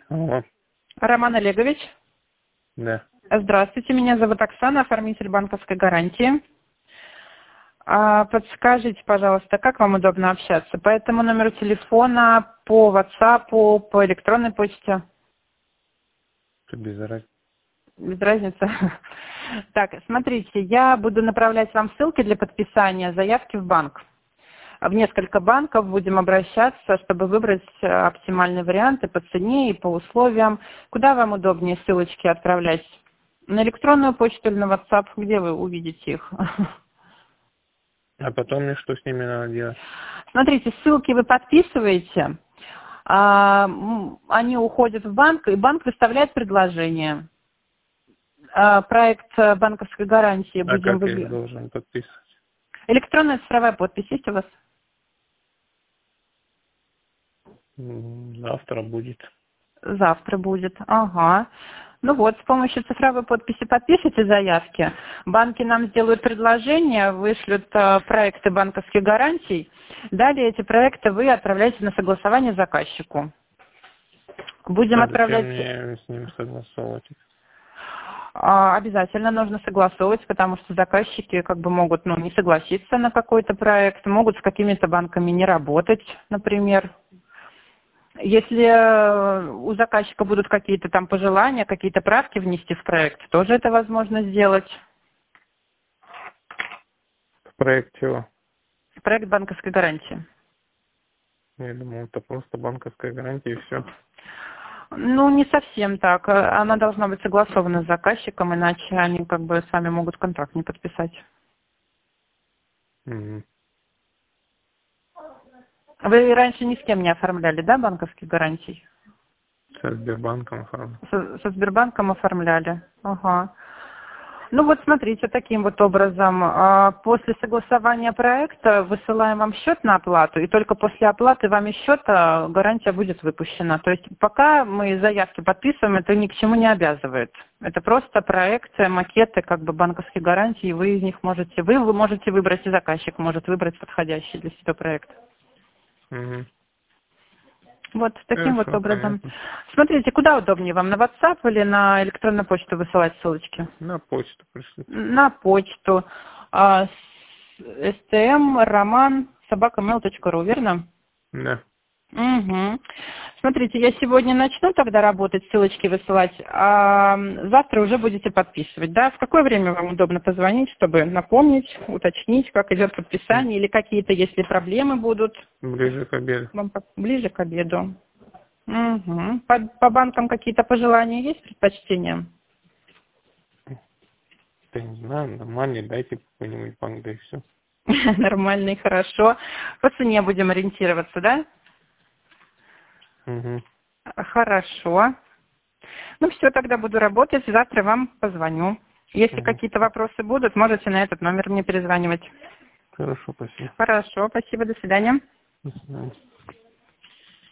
Алло. Роман Олегович. Да. Здравствуйте, меня зовут Оксана, оформитель банковской гарантии. Подскажите, пожалуйста, как вам удобно общаться? По этому номеру телефона, по WhatsApp, по электронной почте? Без разницы. Без разницы. Так, смотрите, я буду направлять вам ссылки для подписания заявки в банк. В несколько банков будем обращаться, чтобы выбрать оптимальные варианты по цене и по условиям. Куда вам удобнее ссылочки отправлять? На электронную почту или на WhatsApp? Где вы увидите их? А потом мне что с ними надо делать? Смотрите, ссылки вы подписываете, они уходят в банк, и банк выставляет предложение. Проект банковской гарантии А будем как я их выбирать. должен подписывать? Электронная цифровая подпись есть у вас? Завтра будет. Завтра будет. Ага. Ну вот, с помощью цифровой подписи подпишите заявки. Банки нам сделают предложение, вышлют проекты банковских гарантий. Далее эти проекты вы отправляете на согласование заказчику. Будем А зачем отправлять... мне с ним согласовывать? Обязательно нужно согласовывать, потому что заказчики могут не согласиться на какой-то проект, могут с какими-то банками не работать, например. Если у заказчика будут какие-то там пожелания, какие-то правки внести в проект, тоже это возможно сделать. В проект чего? Проект банковской гарантии. Я думал, это просто банковская гарантия и все. Ну, не совсем так. Она должна быть согласована с заказчиком, иначе они сами могут контракт не подписать. Угу. Вы раньше ни с кем не оформляли, да, банковских гарантий? Со Сбербанком оформил. Со Сбербанком оформляли. Ага. Ну вот смотрите, таким вот образом. После согласования проекта высылаем вам счет на оплату, и только после оплаты вами счета гарантия будет выпущена. То есть пока мы заявки подписываем, это ни к чему не обязывает. Это просто проекты, макеты банковских гарантий, вы из них можете выбрать, и заказчик может выбрать подходящий для себя проект. Угу. Вот таким вот Хорошо, образом. понятно. Смотрите, куда удобнее вам, на WhatsApp или на электронную почту высылать ссылочки? На почту пришлите. На почту. stm@roman@mail.ru, верно? Да. Угу. Смотрите, я сегодня начну тогда работать, ссылочки высылать, а завтра уже будете подписывать, да? В какое время вам удобно позвонить, чтобы напомнить, уточнить, как идет подписание, или какие-то, если проблемы будут? Ближе к обеду. Ближе к обеду. Угу. По банкам какие-то пожелания есть, предпочтения? Да не знаю, нормально, дайте какой-нибудь банк, да и все. Нормально и хорошо. По цене будем ориентироваться, да? Угу. Хорошо. Ну все, тогда буду работать. Завтра вам позвоню. Если Угу. какие-то вопросы будут, можете на этот номер мне перезванивать. Хорошо, спасибо. Хорошо, спасибо, до свидания. До свидания.